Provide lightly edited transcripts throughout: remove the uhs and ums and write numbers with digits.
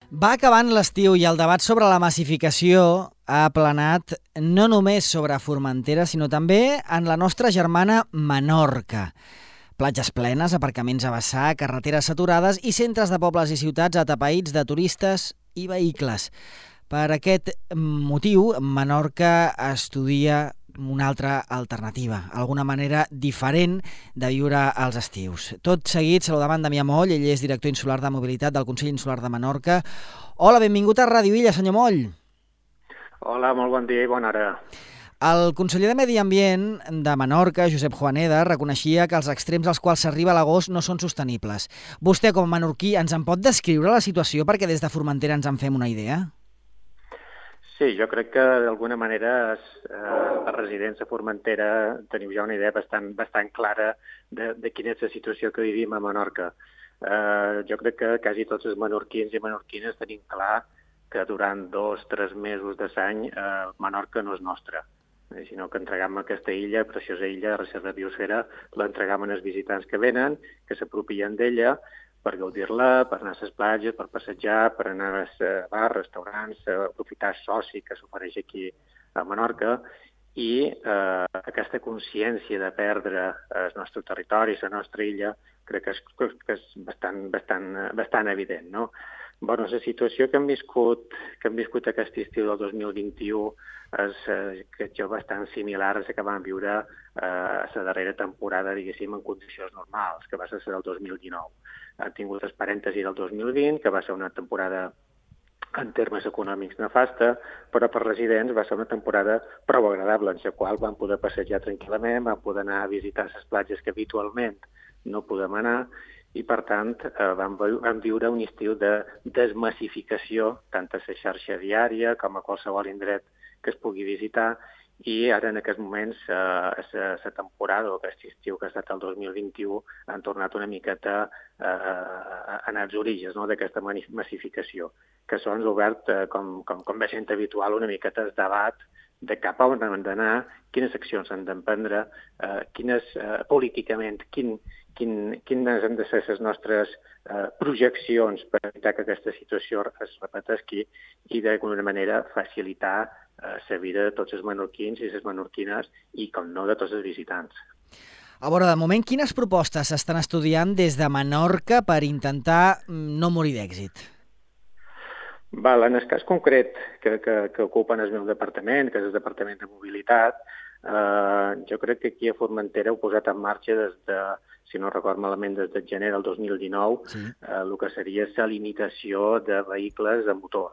Va acabant l'estiu i el debat sobre la massificació ha aplanat no només sobre Formentera, sinó també en la nostra germana Menorca. Platges plenes, aparcaments a vessar, carreteres saturades i centres de pobles i ciutats atapeïts de turistes i vehicles. Per aquest motiu, Menorca estudia una altra alternativa, alguna manera diferent de viure els estius. Tot seguit, saludam Damià Moll, ell és director insular de mobilitat del Consell Insular de Menorca. Hola, benvingut a Ràdio Illa, senyor Moll. Hola, molt bon dia i bona hora. El conseller de Medi Ambient de Menorca, Josep Juaneda, reconeixia que els extrems als quals s'arriba a l'agost no són sostenibles. Vostè, com a menorquí, ens en pot descriure la situació perquè des de Formentera ens en fem una idea? Sí, jo crec que d'alguna manera els residents de Formentera teniu ja una idea bastant clara de quina és la situació que vivim a Menorca. Jo crec que quasi tots els menorquins i menorquines tenim clar que durant 2-3 mesos de l'any Menorca no és nostra, sinó que entregam aquesta illa, preciosa illa de reserva de biosfera, l'entregam als visitants que venen, que s'apropien d'ella, per gaudir-la, per anar a les platges, per passejar, per anar a bars, restaurants, aprofitar el soci que s'ofereix aquí a Menorca, i aquesta consciència de perdre el nostre territori, la nostra illa, crec que és bastant evident, no? Bueno, la situació que hem viscut aquest estiu del 2021 és bastant similar a la que vam viure a la darrera temporada, diguéssim, en condicions normals, que va ser la del 2019. Han tingut el parèntesi del 2020, que va ser una temporada en termes econòmics nefasta, però per residents va ser una temporada prou agradable, en la qual vam poder passejar tranquil·lament, vam poder anar a visitar les platges que habitualment no podem anar, i, per tant, vam viure un estiu de desmassificació, tant a la xarxa viària com a qualsevol indret que es pugui visitar, i ara, en aquests moments, la temporada o aquest estiu que ha estat el 2021 han tornat una miqueta a anar als orígens, no?, d'aquesta massificació, que s'ha obert, com ve sent habitual, una miqueta el debat de cap a on hem d'anar, quines accions han d'emprendre, políticament, quines han de ser les nostres projeccions per evitar que aquesta situació es repeteixi i, d'alguna manera, facilitar la vida de tots els menorquins i les menorquines i, com no, de tots els visitants. A veure, de moment, quines propostes s'estan estudiant des de Menorca per intentar no morir d'èxit? En el cas concret que ocupa el meu departament, que és el Departament de Mobilitat, jo crec que aquí a Formentera heu posat en marxa des de, si no record malament, des de gener del 2019, sí. El que seria la limitació de vehicles de motor.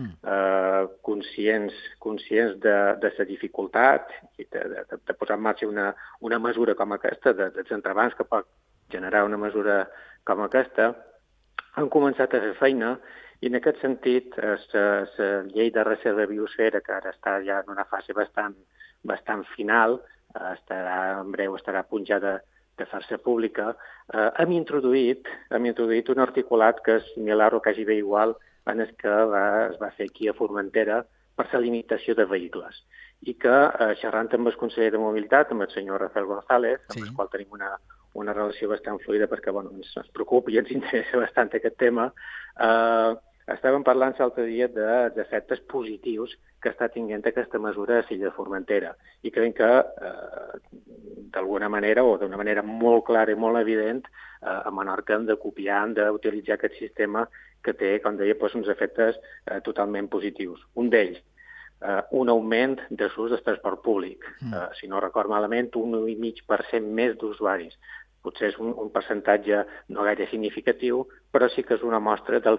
Conscients de la dificultat i de posar en marxa una mesura com aquesta, dels entrebancs que pot generar una mesura com aquesta, han començat a fer feina. I en aquest sentit, la llei de reserva de biosfera, que ara està ja en una fase bastant final, en breu estarà a punt ja de fer-se pública, hem introduït un articulat que és similar o quasi bé igual en el que es va fer aquí a Formentera per la limitació de vehicles. I que, xerrant amb el conseller de Mobilitat, amb el senyor Rafael González, amb el qual tenim una relació bastant fluida perquè ens preocupa i ens interessa bastant aquest tema, estàvem parlant l'altre dia dels efectes positius que està tinguent aquesta mesura a l'illa de Formentera. I creiem que, d'alguna manera, o d'una manera molt clara i molt evident, a Menorca hem de copiar, hem d'utilitzar aquest sistema que té, com deia, uns efectes totalment positius. Un d'ells, un augment de l'ús del transport públic. Si no record malament, 1,5% més d'usuaris. Potser és un percentatge no gaire significatiu, però sí que és una mostra de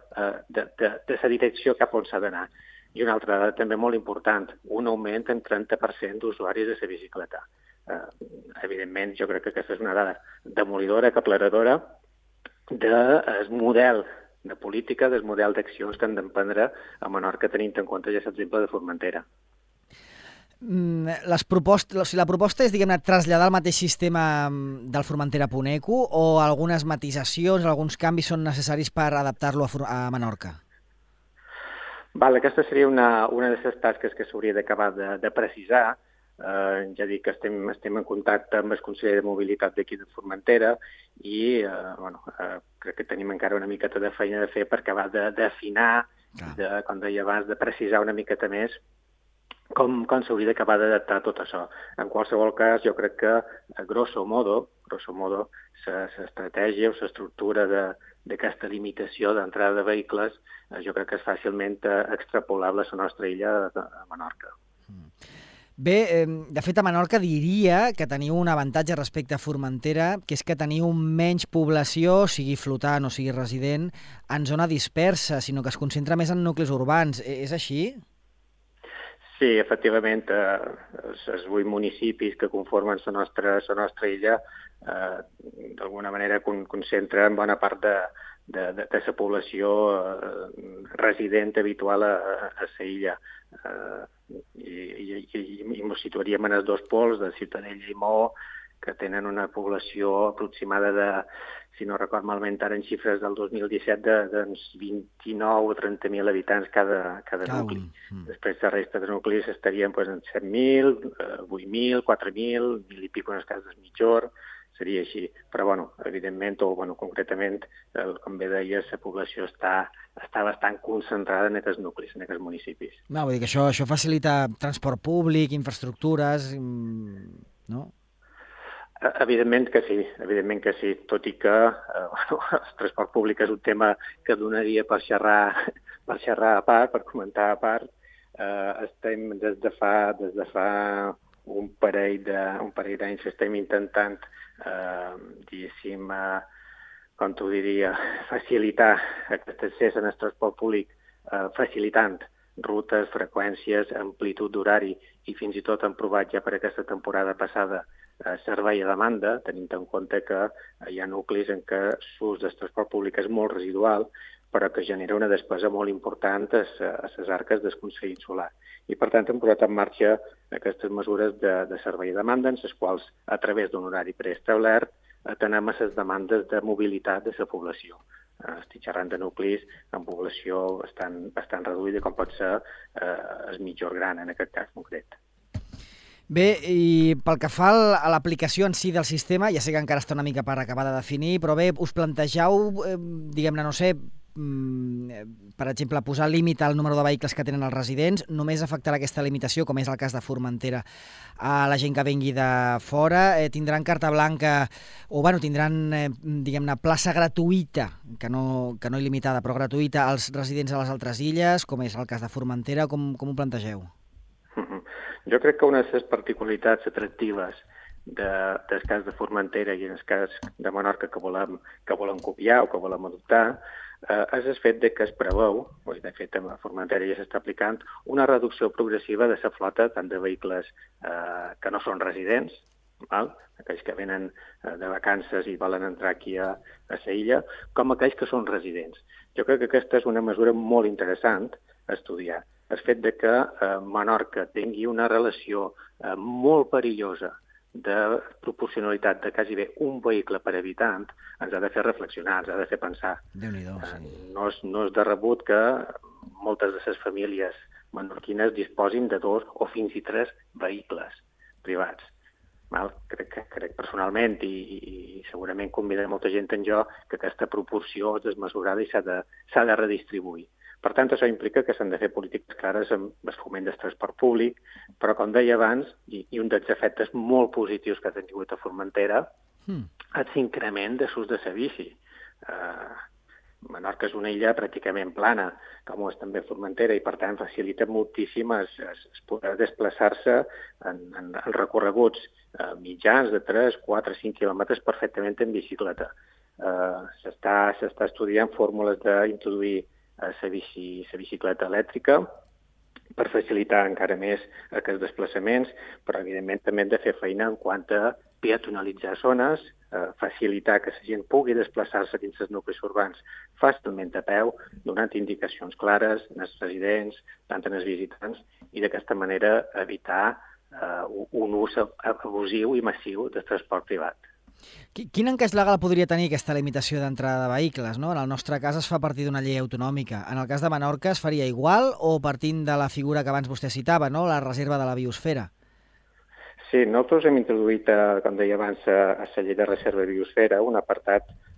la direcció cap on s'ha d'anar. I una altra dada també molt important, un augment en 30% d'usuaris de la bicicleta. Evidentment, jo crec que aquesta és una dada demolidora, aclaradora del model de política, del model d'accions que han d'emprendre a Menorca, tenint en compte ja l'exemple de Formentera. La proposta és, diguem-ne, traslladar el mateix sistema del Formentera a Puneco o algunes matisacions, alguns canvis són necessaris per adaptar-lo a Menorca? Aquesta seria una de les tasques que s'hauria d'acabar de precisar. Ja dic que estem en contacte amb el conseller de Mobilitat d'aquí de Formentera i crec que tenim encara una miqueta de feina de fer per acabar d'afinar, com deia abans, de precisar una miqueta més com s'hauria d'acabar d'adaptar tot això. En qualsevol cas, jo crec que, grosso modo, l'estratègia o l'estructura d'aquesta limitació d'entrada de vehicles, jo crec que és fàcilment extrapolable a la nostra illa de Menorca. Bé, de fet, a Menorca diria que teniu un avantatge respecte a Formentera, que és que teniu menys població, sigui flotant o sigui resident, en zona dispersa, sinó que es concentra més en nuclis urbans. És així? Sí, efectivament, els 8 municipis que conformen la nostra illa d'alguna manera concentren bona part de la població resident habitual a la illa. I ens situaríem en els dos pols de Ciutadella i Maó, que tenen una població aproximada de, si no record malament, ara en xifres del 2017, d'uns 29 o 30.000 habitants cada nucli. Després la resta de nuclis estarien en 7.000, 8.000, 4.000, 1.000 i pico en els casos de mitjor, seria així. Però, evidentment, concretament, com bé deies, la població està bastant concentrada en aquests nuclis, en aquests municipis. No, vull dir que això facilita transport públic, infraestructures, no? Evidentment que sí, tot i que el transport públic és un tema que donaria per xerrar a part, per comentar a part. Estem des de fa un parell d'anys estem intentant, diguéssim, com t'ho diria, facilitar aquest accés en el transport públic, facilitant rutes, freqüències, amplitud d'horari i fins i tot hem provat ja per aquesta temporada passada servei a demanda, tenint en compte que hi ha nuclis en què l'ús del transport públic és molt residual, però que genera una despesa molt important a les arques del Consell Insular. I, per tant, hem posat en marxa aquestes mesures de servei a demanda, en les quals, a través d'un horari preestablert, atenem a les demandes de mobilitat de la població. Estic xerrant de nuclis amb població bastant reduïda, com pot ser el Mitjor Gran, en aquest cas concret. Bé, i pel que fa a l'aplicació en si del sistema, ja sé que encara està una mica per acabar de definir, però bé, us plantegeu, diguem-ne, no sé, per exemple, posar límit al número de vehicles que tenen els residents, només afectarà aquesta limitació, com és el cas de Formentera, a la gent que vengui de fora, tindran carta blanca, o tindran, diguem-ne, plaça gratuïta, que no il·limitada, però gratuïta, als residents de les altres illes, com és el cas de Formentera, com ho plantegeu? Jo crec que una de les particularitats atractives del cas de Formentera i en el cas de Menorca que volem copiar o que volem adoptar és el fet que es preveu, de fet a Formentera ja s'està aplicant, una reducció progressiva de la flota tant de vehicles que no són residents, aquells que venen de vacances i volen entrar aquí a la illa, com aquells que són residents. Jo crec que aquesta és una mesura molt interessant a estudiar. El fet que Menorca tingui una relació molt perillosa de proporcionalitat de quasi bé un vehicle per habitant ens ha de fer reflexionar, ens ha de fer pensar. Déu-n'hi-do, sí. No és de rebut que moltes de les famílies menorquines disposin de 2 o fins i 3 vehicles privats. Crec personalment, i segurament convida molta gent en jo, que aquesta proporció és desmesurada i s'ha de redistribuir. Per tant, això implica que s'han de fer polítiques clares amb el foment del transport públic, però, com deia abans, i un dels efectes molt positius que ha tingut a Formentera, és l'increment de l'ús de la bici. Menorca és una illa pràcticament plana, com és també Formentera, i per tant facilita moltíssim poder desplaçar-se en recorreguts mitjans de 3, 4, 5 quilòmetres perfectament en bicicleta. S'està estudiant fórmules d'introduir la bicicleta elèctrica per facilitar encara més aquests desplaçaments, però evidentment també hem de fer feina en quant a peatonalitzar zones, facilitar que la gent pugui desplaçar-se dins els nuclis urbans fàcilment a peu, donant indicacions clares als residents, tant als visitants, i d'aquesta manera evitar un ús abusiu i massiu del transport privat. Quin encaix legal podria tenir aquesta limitació d'entrada de vehicles? En el nostre cas es fa a partir d'una llei autonòmica. En el cas de Menorca es faria igual o partint de la figura que abans vostè citava, la reserva de la biosfera? Sí, nosaltres hem introduït, com deia abans, a la llei de reserva de biosfera un apartat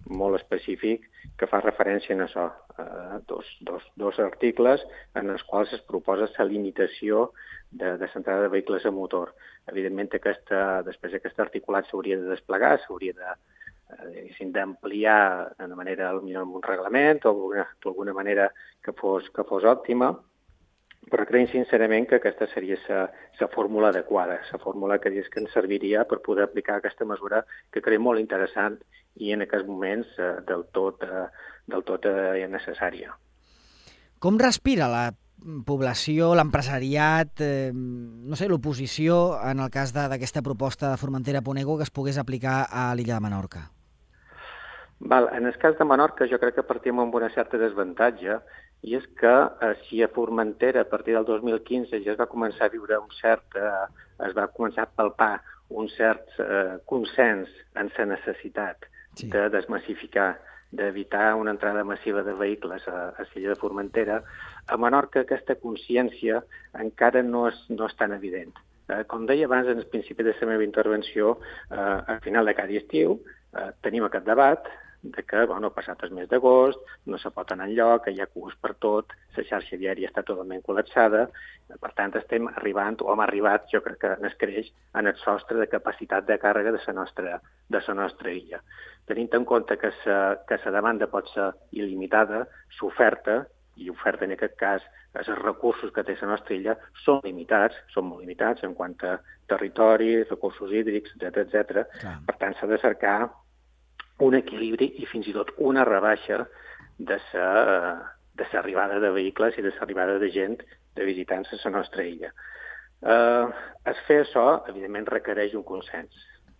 molt específic que fa referència a això. Dos articles en els quals es proposa la limitació de l'entrada de vehicles a motor. Evidentment, després aquest articulat s'hauria de desplegar, s'hauria d'ampliar d'una manera, potser amb un reglament o d'alguna manera que fos òptima, però creiem sincerament que aquesta seria la fórmula adequada, la fórmula que ens serviria per poder aplicar aquesta mesura que creiem molt interessant i en aquests moments del tot necessària. Com respira la població, l'empresariat, no sé, l'oposició en el cas d'aquesta proposta de Formentera-Punego que es pogués aplicar a l'illa de Menorca? En el cas de Menorca jo crec que partim amb una certa desavantatge, i és que si a Formentera a partir del 2015 ja es va començar a viure es va començar a palpar un cert consens en la necessitat de desmassificar, d'evitar una entrada massiva de vehicles a l'illa de Formentera, a Menorca aquesta consciència encara no és tan evident. Com deia abans, en el principi de la meva intervenció, al final de cada estiu tenim aquest debat de que, passat el mes d'agost, no se pot anar enlloc, que hi ha cues per tot, la xarxa viària està totalment col·lapsada, per tant estem arribant, o hem arribat, jo crec que n'escreix, en el sostre de capacitat de càrrega de la nostra illa. Tenint en compte que la demanda pot ser il·limitada, l'oferta, i oferta en aquest cas, els recursos que té la nostra illa, són molt limitats en quant a territori, recursos hídrics, etc. Per tant, s'ha de cercar un equilibri i fins i tot una rebaixa de l'arribada de vehicles i de l'arribada de gent, de visitants a la nostra illa. Fer això, evidentment, requereix un consens.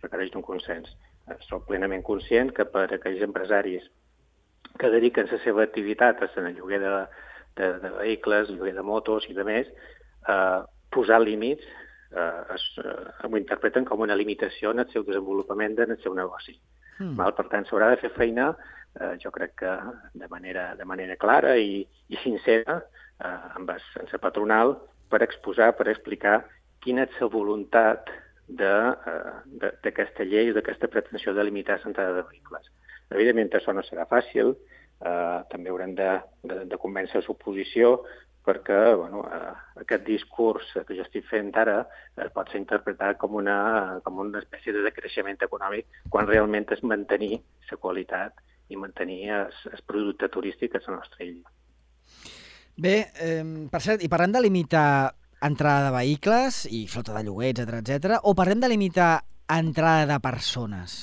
Soc plenament conscient que per a aquells empresaris que dediquen la seva activitat a el lloguer de vehicles, lloguer de motos i de més, posar límits ho interpreten com una limitació en el seu desenvolupament, en el seu negoci. Per tant, s'haurà de fer feina, jo crec que de manera clara i sincera amb la patronal per exposar, per explicar quina és la voluntat d'aquesta llei o d'aquesta pretensió de limitar l'entrada de vehicles. Evidentment, això no serà fàcil, també haurem de convèncer l'oposició perquè aquest discurs que jo estic fent ara pot ser interpretat com una espècie de decreixement econòmic quan realment és mantenir la qualitat i mantenir el producte turístic a la nostra illa. Bé, per cert, i parlem de limitar entrada de vehicles i flota de lloguer, etc., o parlem de limitar entrada de persones?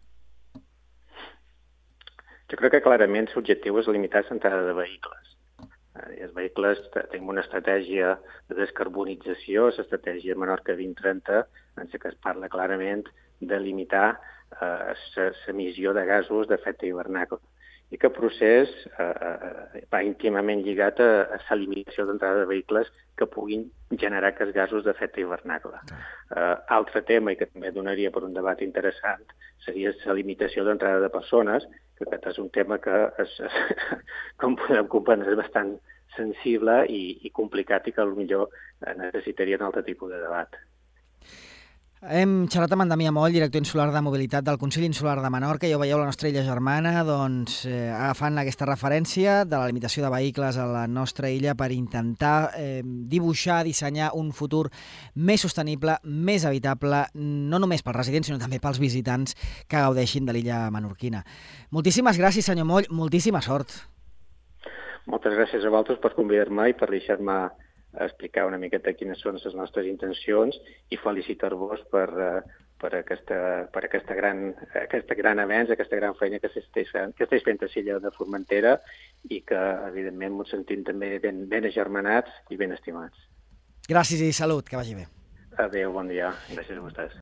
Jo crec que clarament l'objectiu és limitar l'entrada de vehicles. Els vehicles, tenim una estratègia de descarbonització, l'estratègia Menorca 2030, en què es parla clarament de limitar l'emissió de gasos d'efecte hivernacle. I aquest procés va íntimament lligat a la limitació d'entrada de vehicles que puguin generar aquests gasos d'efecte hivernacle. Altre tema, i que també donaria per un debat interessant, seria la limitació d'entrada de persones, que aquest és un tema que, com podem comprendre, és bastant sensible i complicat i que potser necessitaria un altre tipus de debat. Hem xerrat amb en Damià Moll, director insular de mobilitat del Consell Insular de Menorca. Ja ho veieu, la nostra illa germana, agafant aquesta referència de la limitació de vehicles a la nostra illa per intentar dibuixar, dissenyar un futur més sostenible, més habitable, no només pels residents, sinó també pels visitants que gaudeixin de l'illa menorquina. Moltíssimes gràcies, senyor Moll, moltíssima sort. Moltes gràcies a vosaltres per convidar-me i per deixar-me explicar una miqueta quines són les nostres intencions i felicitar-vos per aquesta gran avenç, aquesta gran feina que esteu fent a l'illa de Formentera i que, evidentment, ens sentim també ben agermanats i ben estimats. Gràcies i salut, que vagi bé. Adéu, bon dia. Gràcies a vostès.